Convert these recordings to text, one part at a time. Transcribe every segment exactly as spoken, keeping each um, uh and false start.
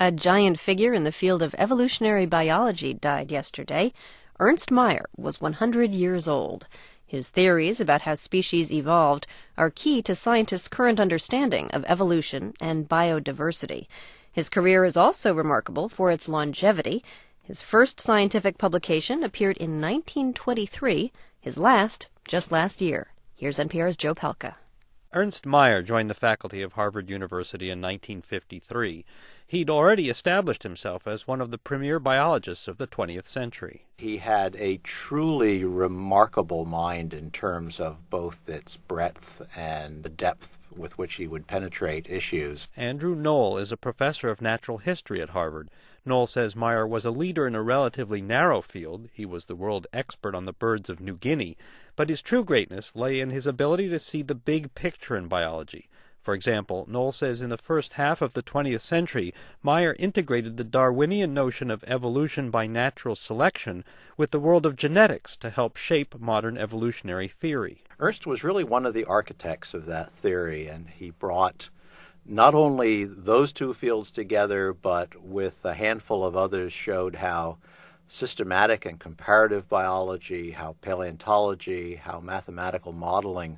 A giant figure in the field of evolutionary biology died yesterday. Ernst Mayr was one hundred years old. His theories about how species evolved are key to scientists' current understanding of evolution and biodiversity. His career is also remarkable for its longevity. His first scientific publication appeared in nineteen twenty-three, his last just last year. Here's N P R's Joe Palca. Ernst Mayr joined the faculty of Harvard University in nineteen fifty-three. He'd already established himself as one of the premier biologists of the twentieth century. He had a truly remarkable mind in terms of both its breadth and the depth with which he would penetrate issues. Andrew Knoll is a professor of natural history at Harvard. Knoll says Mayr was a leader in a relatively narrow field. He was the world expert on the birds of New Guinea, but his true greatness lay in his ability to see the big picture in biology. For example, Knoll says in the first half of the twentieth century, Mayr integrated the Darwinian notion of evolution by natural selection with the world of genetics to help shape modern evolutionary theory. Ernst was really one of the architects of that theory, and he brought not only those two fields together, but with a handful of others showed how systematic and comparative biology, how paleontology, how mathematical modeling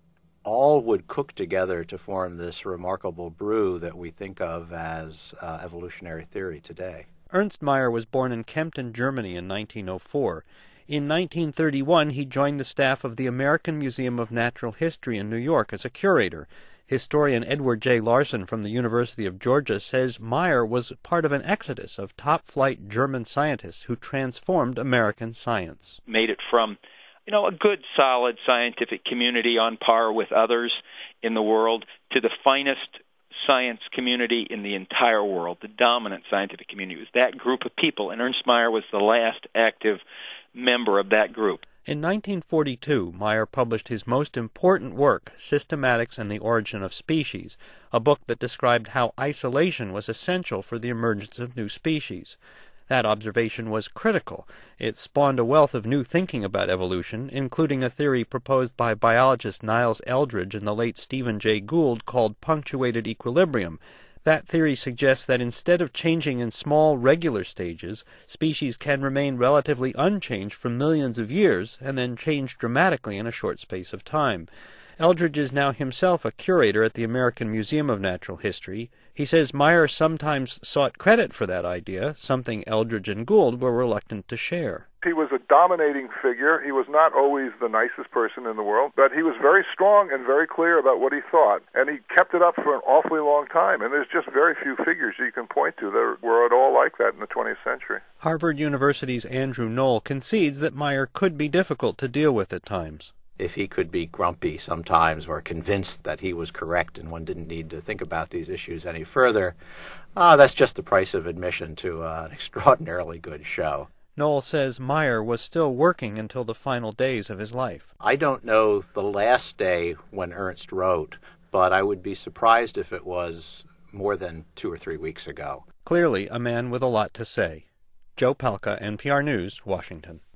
all would cook together to form this remarkable brew that we think of as uh, evolutionary theory today. Ernst Mayr was born in Kempten, Germany in nineteen oh four. In nineteen thirty-one, he joined the staff of the American Museum of Natural History in New York as a curator. Historian Edward J. Larson from the University of Georgia says Mayr was part of an exodus of top-flight German scientists who transformed American science. Made it from you know, a good, solid scientific community on par with others in the world to the finest science community in the entire world, the dominant scientific community. It was that group of people, and Ernst Mayr was the last active member of that group. In nineteen forty-two, Mayr published his most important work, Systematics and the Origin of Species, a book that described how isolation was essential for the emergence of new species. That observation was critical. It spawned a wealth of new thinking about evolution, including a theory proposed by biologist Niles Eldredge and the late Stephen Jay Gould called punctuated equilibrium. That theory suggests that instead of changing in small, regular stages, species can remain relatively unchanged for millions of years and then change dramatically in a short space of time. Eldredge is now himself a curator at the American Museum of Natural History. He says Mayr sometimes sought credit for that idea, something Eldredge and Gould were reluctant to share. He was a dominating figure. He was not always the nicest person in the world, but he was very strong and very clear about what he thought, and he kept it up for an awfully long time, and there's just very few figures you can point to that were at all like that in the twentieth century. Harvard University's Andrew Knoll concedes that Mayr could be difficult to deal with at times. If he could be grumpy sometimes or convinced that he was correct and one didn't need to think about these issues any further, uh, that's just the price of admission to uh, an extraordinarily good show. Knoll says Mayr was still working until the final days of his life. I don't know the last day when Ernst wrote, but I would be surprised if it was more than two or three weeks ago. Clearly a man with a lot to say. Joe Palca, N P R News, Washington.